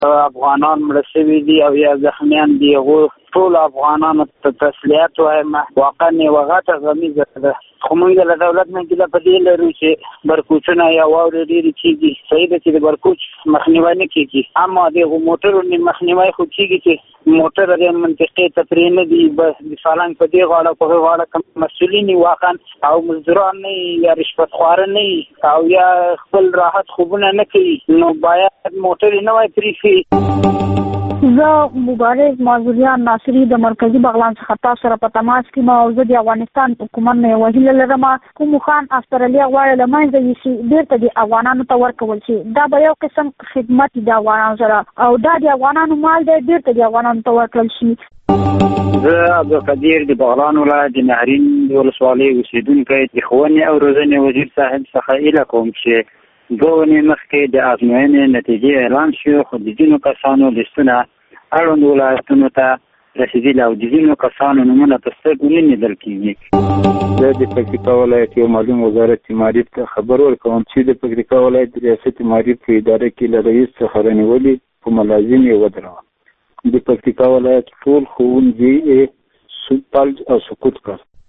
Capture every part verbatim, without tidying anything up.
افغانان مړه شوي دي او یا زخمیان دي، هغو ټول افغانانو ته تسلیت وایم. واقعا یوه غټه غمیزه ده، خو موږ له دولت نه ګیله په دې لرو چې برکوچونه یا واورې ډېرې کېږي. صحیح ده چې د برکوچ مخنیوی نه کېږي، اما د هغو موټرو مخنیوی خو کېږي چې موټر د منطقې ته پرې نه دي. بس د فلنګ په دې غاړه په هغې غاړه که مسؤلین واقعا او مزدوران نه یا رشوت خواره نه او یا خپل راحت خوبونه نه کوي، نو باید موټر نه وای پرېښي. زه مبارز معذوریان ناصري د مرکزي بغلان څخه تاسو سره په تماس کې یم او زه د افغانستان حکومت نه یوه هیله لرم کوم خان استرالیا غواړي له منځه یوسي بیرته د افغانانو ته ورکول شي. دا به یو قسم خدمت د افغانانو سره او دا د افغانانو مال دی بیرته د افغانانو ته ورکړل شي. زه عبدالقدیر د بغلان ولایت د نهرین ولسوالۍ اوسېدونکی د ښوونې او روزنې وزیر صاحب څخه هیله کوم چې دوه اونۍ مخکې د ازموینې نتیجې اعلان شو، خو د ځینو کسانو لیستونه اړوند ولایتونو ته رسېدلي او د ځینو کسانو نومونه په سترګو نه لیدل کېږي. زه د پکتیکا ولایت یو معلوم وزارت معارف ته خبر ورکوم چې د پکتیکا ولایت د ریاست معارف په اداره کې له رئیس څخه رانیولي په ملازم یې ودروه. د پکتیکا ولایت ټول ښوونځي فلج او سقوط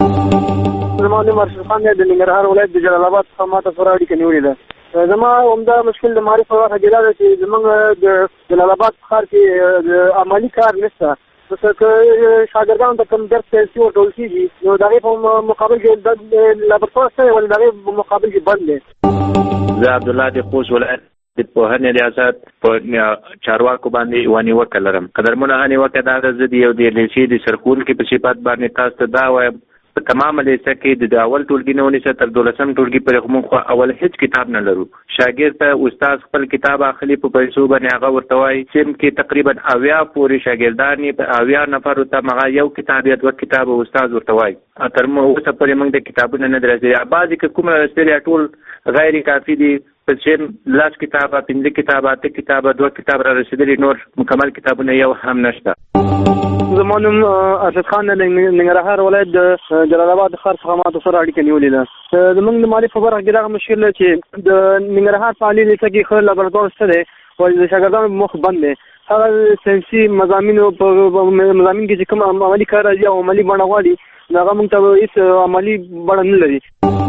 کړ. زما نوم ارشد خان دی، د ننګرهار ولایت د جلال آباد څخه ما ته سره اړیکه نیولې ده. زما عمده مشکل د معارف په برخه کې دا ده چې زموږ د جلال آباد ښار کې د عملي کار نشته. مثلا که شاګردانو ته کوم درس پیسې ورکول کېږي نو د هغې په مقابل کې لابراتوار شته ولې د هغې په مقابل کې بند دی. زه عبدالله د خوست ولایت د پوهنې ریاست په چارواکو باندې یوه نیوکه لرم. قدرمنه هغه نیوکه دا ده، زه د یو د لیسې د سرښوونکي په صفت باندې تاسو ته دا وایم په تمامه لیسه کې د اول ټولګي نه ونیسه تر دولسم ټولګي پورې موږ خو اول هیڅ کتاب نه لرو. شاګرد ته استاد خپل کتاب اخلي په پیسو باندې، هغه ورته وایي سیم کې تقریبا اویا پورې شاګردان یې په اویا نفرو ته هغه یو کتاب یا دوه کتاب استاد ورته وایي. تر اوسه پورې موږ د کتابونه نه درځي، بعضې که کومه رسېدلي ټول غیر کافي دي. په سیم لاس کتابه، پنځه کتابه، اته کتابه، دوه کتاب را رسېدلي، نور مکمل کتابونه یو هم نشته. زما نوم ارشد خان دی، ننګرهار ولایت د جلال آباد ښار څخه ما ته سره اړیکه نیولې ده. زموږ د معارف په برخه کې دغه مشکل دی چې د ننګرهار په عالي لیسه کې ښه لابراتوار شته دی او د شاګردانو مخ بند دی. هغه ساینسي مضامینو په مضامین کې چې کوم عملي کار راځي او عملي بڼه غواړي هغه موږ ته هېڅ عملي بڼه نه لري.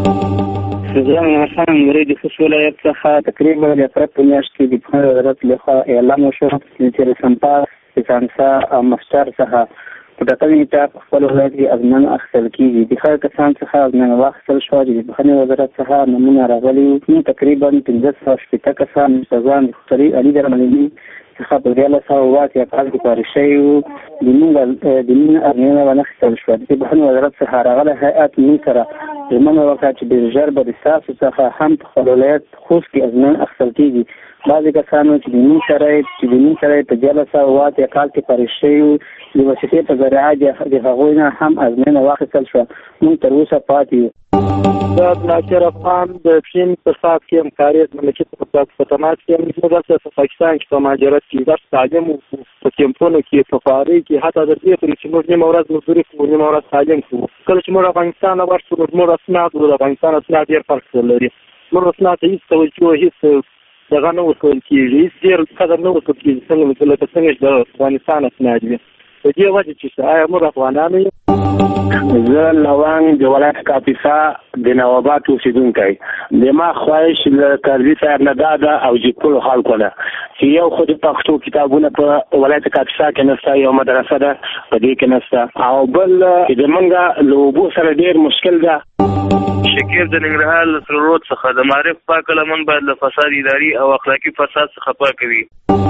زه حسن مرید د خوست ولایت څخه تقریبا د اپریل په میاشت کې د پوهنې وزارت لخوا اعلان وشو چې رسمپار لسانسا او ماسټر څخه په ټاکلې نیټه په خپل ولایت کې ازموینه اخیستل کېږي. د هغو کسانو څخه ازموینه واخیستل شوه چې د پوهنې وزارت څخه نومونه راغلي وو. تقریبا پنځه سوه شپېته کسان استادان د خصوصي علي درملني څخه په دیارلس سوه اوه اتیا کال کې پاره شوي وو. د موږ د موږ ازموینه ونخیستل شوه. د پوهنې وزارت څخه راغلی هیئت موږ سره ژمنه وکړه چې ډېر ژر به د ستاسو څخه هم په خپل ولایت خوست کې ازموینه اخیستل کېږي. بعضې کسانو چې د موږ سره چې د موږ سره په دیارلس سوه اوه اتیا کال کې پاره شوي وو د وظیفې په ذریعه د هغوی نه هم ازموینه واخیستل شوه. موږ تر اوسه پاتې یو. زه عبدالناصر افغان د فین په صاحب کې یم، کاریز مملکت په تماس کې یم. زه دلته په پاکستان کې په مهاجرت کې درس تعلیم په کیمپونو کې په خوارۍ کې حتی تر دې پورې چې موږ نیمه ورځ مزدوري کوو، نیمه ورځ تعلیم کوو. کله چې موږ افغانستان ته ورشو زموږ اسناد د افغانستان اسناد ډېر فرق لري. موږ اسناد ته هېڅ توجه هېڅ دغه نه ورکول کېږي، هېڅ ډېر قدر نه ورکول کېږي څنګه لکه څنګه چې د افغانستان اسناد وي. په دې وجه چې آیا موږ افغانان یو. زه لونګ د ولایت کاپیسا د نواباد اوسېدونکی. د ما خواهش له کرزي صاحب نه دا ده او چې ټولو خلکو نه چې یو خو د پښتو کتابونه په ولایت کاپیسا کې نشته، یو مدرسه ده په دې کې نشته، او بل چې زمونږ له اوبو سره ډېر مشکل ده. شکیر د ننګرهار له سرود څخه د معارف پاک لمن باید له فساد اداري او اخلاقي فساد څخه پاک وي.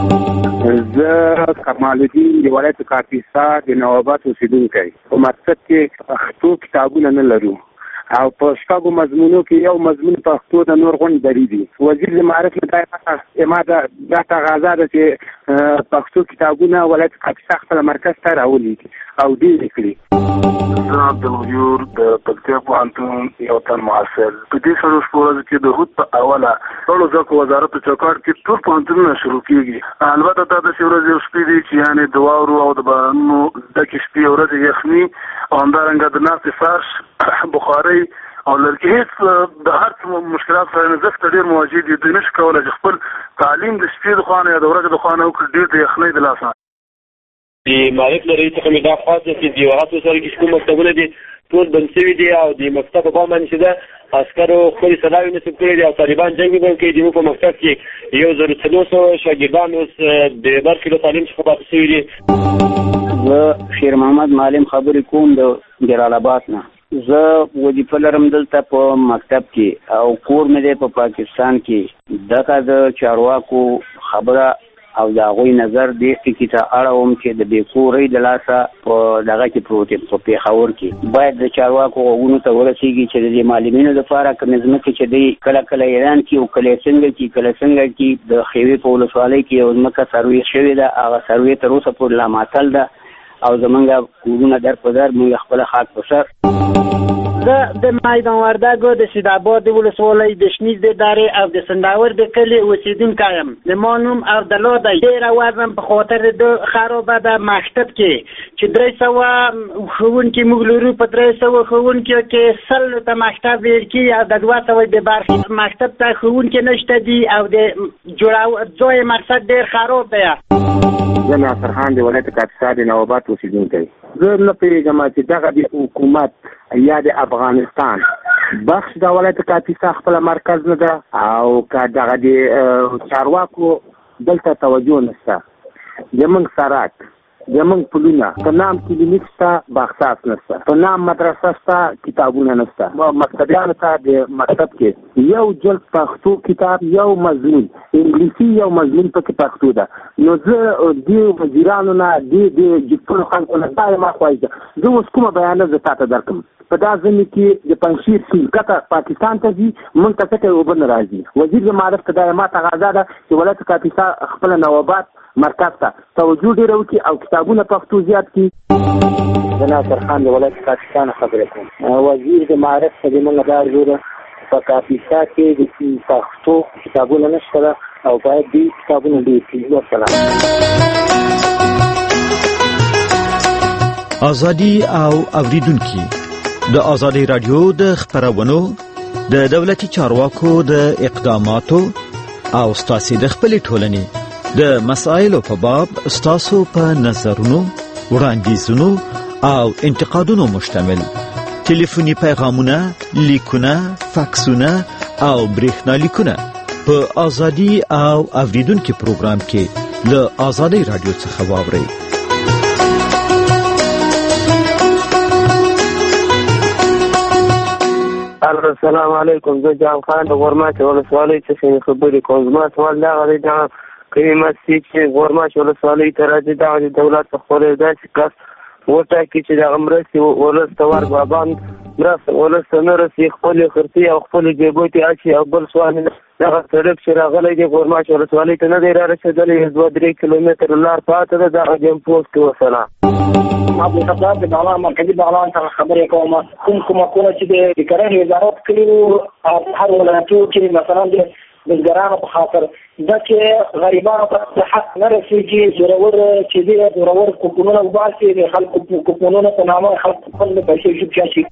زه کمال الدین د ولایت کاپیسا د نواباد اوسېدونکی. په مقصد کې پښتو کتابونه نه لرو او په شپږو مضمونو کې یو مضمون پښتو د نور غونډ دری دي. وزیر د معارف نه ما دا تقاضا ده چې پښتو کتابونه ولایت کاپیسا خپل مرکز ته راولېږي او ډېر کړي. زه عبدالغیور د پکتیا پوهنتون یو تن محصل. په دې څلور شپو ورځو کې د هود په اوله ټولو زده کړو وزارت په چوکاټ کې ټول پوهنتونونه شروع کېږي. البته دا داسې ورځې او شپې دي چې یعنې د واورو او د بارانونو ډکې شپې ورځې یخني او همدارنګه د ناستې فرش بخارۍ او لرګي هېڅ د هر څه مشکلات سره نزدک ډېر مواجه دي. دوی نشي کولی چې خپل تعلیم د شپې د خوانه یا د ورځې د خوانه وکړ ډېر د یخنۍ د لاسه د معرف لري څخه مې دا خاص دي چې د هغه سره کې کوم مکتبونه دي ټول بند شوي دي او د مکتب په باندې چې ده عسکرو خپل سلاوي نصب کړي دي او طالبان جنګ به کوي د په مکتب کې یو زر څلور سوه شاګردان اوس د برخې له تعلیم څخه پاتې شوي دي. زه شیر محمد معلم خبرې کوم د جلال آباد نه. زه وظیفه لرم دلته په مکتب کې او کور مې دی په پاکستان کې. دغه د چارواکو خبره او د هغوی نظر دې ټکي ته اړوم چې د بېکورۍ د لاسه په دغه کې پروت یم په پېښور کې. باید د چارواکو غوږونو ته ورسېږي چې د دې معلمینو لپاره کومې ځمکې چې دی کله کله اعلان کړي او کله یې څنګه کړي کله څنګه کړي. د خیوې په ولسوالۍ کې یو ځمکه سروې شوې ده، هغه سروې تر اوسه پورې لا معطل ده او زمونږ کورونه در په در موږ خپله خاک په سر. زه د میدان وردګو د سیدآباد ولسوالۍ د شنیز د دارې او د سنداور د کلي اوسېدونکی یم. د ما نوم عبدالله دی. ډېره وزم په خاطر د خرابه ده مکتب کې چې درې سوه ښوونکي موږ لرو. په درې سوه ښوونکیو کې سل ته مکتب ویل کېږي او د دوه سوه د برخې مکتب ته ښوونکي نشته دي او د جوړو ځای مقصد ډېر خراب دی. زه ناصر خان د ولایت کاپیسا د نواباد اوسېدونکی. زه نه پوهېږم چې دغه د حکومت یا د افغانستان بخش د ولایت کاپیسا خپله مرکز نه ده او که دغه د چارواکو دلته توجه نشته. زموږ سرک، زموږ پلونه، په نام کلینیک شته باغساس نشته، په نام مدرسه شته کتابونه نشته. مکتبیانو ته د مکتب کې یو جلد پښتو کتاب، یو مضمون انګلیسي، یو مضمون پکې پښتو ده. نو زه دې وزیرانو نه دې د جګپرو خلکو نه دا یې ما خوښ ده. زه اوس کومه بیانه زه تا ته درکړم. په دا ځمې کې د پنجشیر سیند کته پاکستان ته ځي، موږ ته کته اوبه نه راځي. وزیر د معارف ته دا یې ما تقاضا ده چې ولایت کاپیسا خپله نواباد مرکز ته توجه ډېره وکړي او کتابونه پښتو زیات کړي. زه ناصر خان د ولایت کاپیسا نه خبرې کوم. وزیر د معارف ته دې موږ دا ارزو ده په کاپیسا کې د پښتو کتابونه نشته ده او باید دې کتابونه ډېر کړي. والسلام. ازادي او اوریدونکي د ازادي رادیو د خبرونو د دولتي چارواکو د اقداماتو او ستاسو د خپلې ټولنې د مسایلو په باب ستاسو په نظرونو، وړاندیزونو او انتقادونو مشتمل ټلیفوني پیغامونه، لیکونه، فاکسونه او برېښنا لیکونه په ازادي او اوریدونکي پروګرام کې له ازادي رادیو څخه واورئ. السلام علیکم. زه جان خان د غورماچ ولسوالۍ څخه خبرې کوم. زما سوال دغه دی چې قیمت چې غورماچ ولسوالۍ ته راځي دغه د دولت په خپله داسې کس وټاکي چې دغه مرستې ولس ته وربابان مرسته ولس ته نه رسي، خپلې خرڅې او خپلې جیبو ته اچي. او بل سوال دغه سړک چې راغلی دی غورماچ ولسوالۍ ته نه دی را رسېدلی، دوه درې کیلومتره لار پاته ده دغه جیم پوسټ کې. وسلام. عبدالستار د بغلان مرکزي بغلان څخه خبرې کوم. کوم کومکونه چې د کرنې وزارت کړي هر ولایتونو کې مثلا د بزګرانو په خاطر دا چې غریبانو ته حق نه رسېږي، زورور چې دی زورور کوپنونه وباسي، د خلکو کوپنونه په نامه خلکو خپل پیسې جوب شي.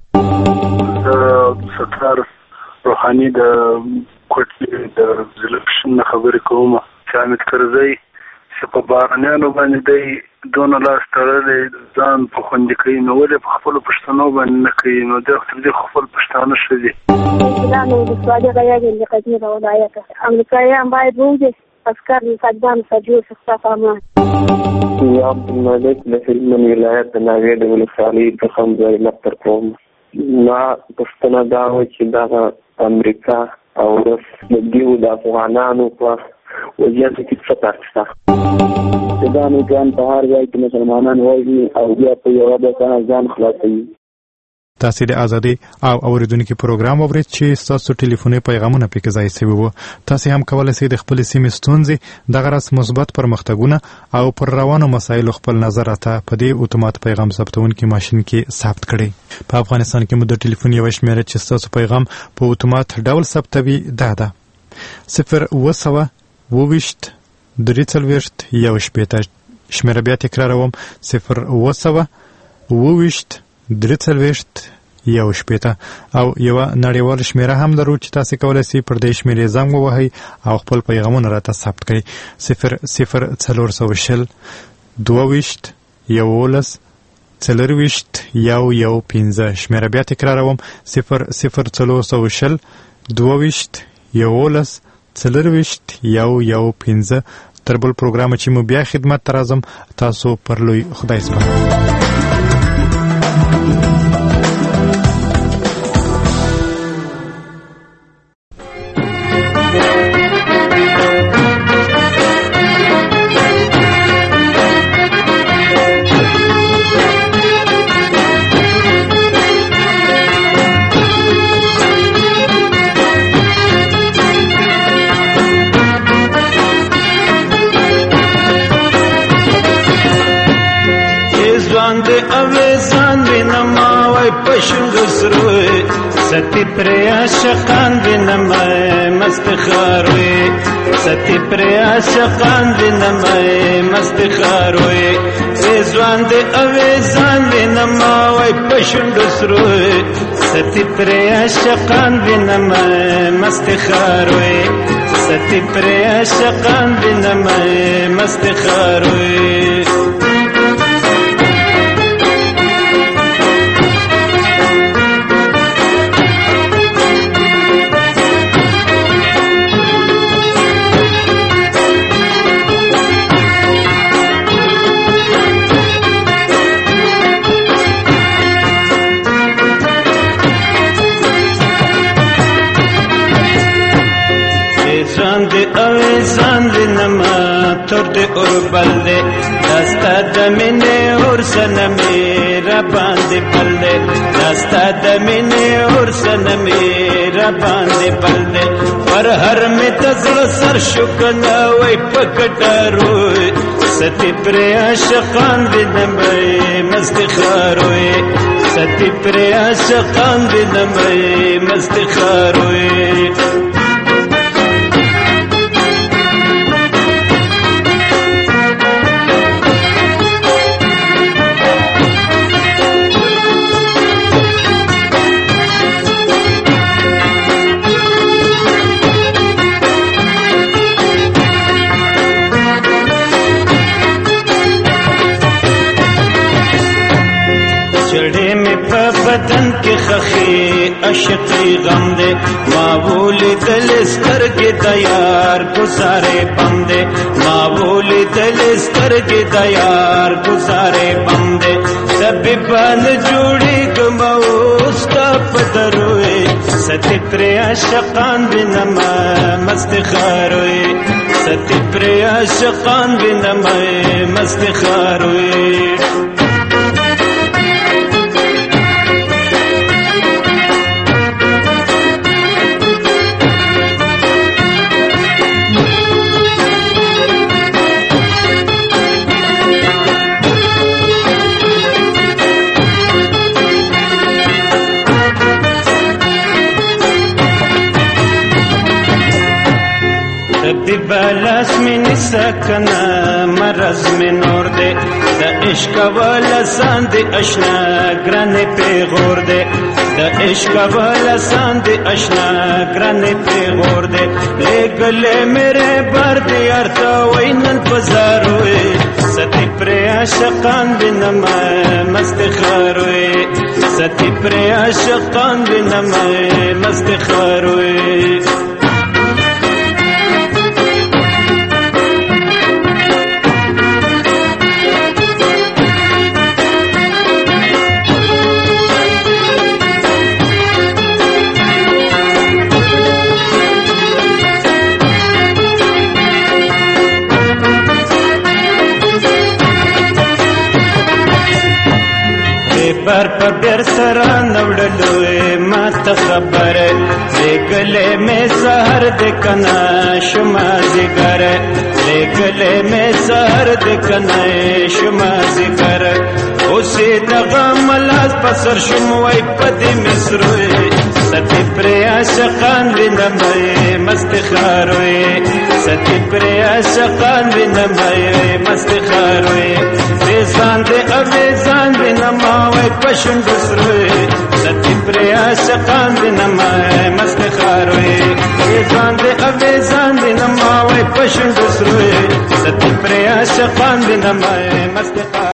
ستار روحاني د کوټې د ضلع نه خبرې کوم. حامد کرزی چې په بهرنیانو باندې دی دونه لاس تړلی ځان په خوندي کوي، نو ولې په خپلو پښتنو باندې نه کوي؟ نو دی تر دې خپل پښتانه ښه دي. فلان ولسوالۍ غیاږي د قزوین ولایت امریکایان باید ووځي عسکر صدام سجو څخه امان. یا عبدالملک د هلمند ولایت د ناوې د ولسوالۍ څخه ځای لفتر کوم. ما پښتنه دا و چې دغه امریکا او روس د دیو د افغانانو په وضعیت کې څه فرق شته؟ د دا امریکایان په هر ځای کې مسلمانان وژني او بیا په یوه بل ځان خلاصوي. تاسو د ازادي او اوریدونکو پروګرام اورئ چې تاسو ټلیفوني پیغامونه پکې ځای شوی وو. تاسو هم کولای شئ د خپل سیمې ستونزې د غرض مثبت پرمختګونه او پر روانو مسایلو خپل نظر راته په دې اتومات پیغام ثبتونکي ماشين کې ثبت کړئ. په افغانستان کې مو د ټلیفون یو شمیره چې تاسو پیغام په اتومات ډول ثبتوي دا ده صفر اوه سوه اوه ویشت درې څلوېښت یو شپېته. شمیره بیا تکراروم صفر اوه سوه اوه ویشت درې څلوېښت یو شپېته او یوه نړیواله شمیره هم لرو چې تاسې کولی سئ پر دې شمیرې زنګ ووهئ او خپل پیغامونه راته ثبت کړئ. صفر صفر څلور سوه شل دوه ویشت یولس څلرویشت یو یو پنځه. شمیره بیا تکراروم: صفر صفر څلور سوه شل دوه ویشت یولس څلرویشت یو یو پنځه. تر بل پروګرام چې مو بیا خدمت ته راځم، تاسو پر لوی خدای سپارم. ستی پریا شقان بینمای مست خاروی، ستی پریا شقان بینمای مست خاروی. ریزوان دی اویزان بینمای پشند سروی، ستی پریا شقان بینمای مست خاروی، ستی پریا شقان بینمای مست خاروی. ترد اوربل دے دستا دمنے اور سنمی ربان دے بل دے، دستا دمنے اور سنمی ربان دے بل دے. پر ہر میں تزل سر شکنا وی پکٹا روی، ستی پریا شقان بینمائی مست خاروی، ستی پریا شقان بینمائی مست خاروی. بدن کی خخی عشقی غم دے، معبولی دل استر کے دیار گزارے بم دے، معبولی دل استر کے دیار گزارے بم دے. سبھی بند جوڑی گموس کا پدروئے، ستی پریا شقان بینما مست خاروئے، ستی پریا شقان بینما مست خاروئے. بالاس میں نسکنا مرض میں نور دے، دا عشق والا ساند اشنا گرانے پہ غور دے، دا عشق والا ساند اشنا گرانے پہ غور دے. لے گلے میرے بار دیار تا وینن پزاروئے، ستی پریا شقان بینما مست خاروئے، ستی پریا شقان بینما مست خاروئے. بار پر بیر سران نوڑلوئے ما تخبر لے گلے میں سہر دکنا شما زگر، لے گلے میں سہر دکنا شما زگر. اسی دغا ملاز پسر شموئی پدی مصروئے، ستی پریا شقان بینمائی مست خاروئے، ستی پریا شقان بینمائی مست خاروئے. ریزان دے اویزان بینمائی پشن بسروئے، ستی خسروی ست پر عاشقان دی نمای مست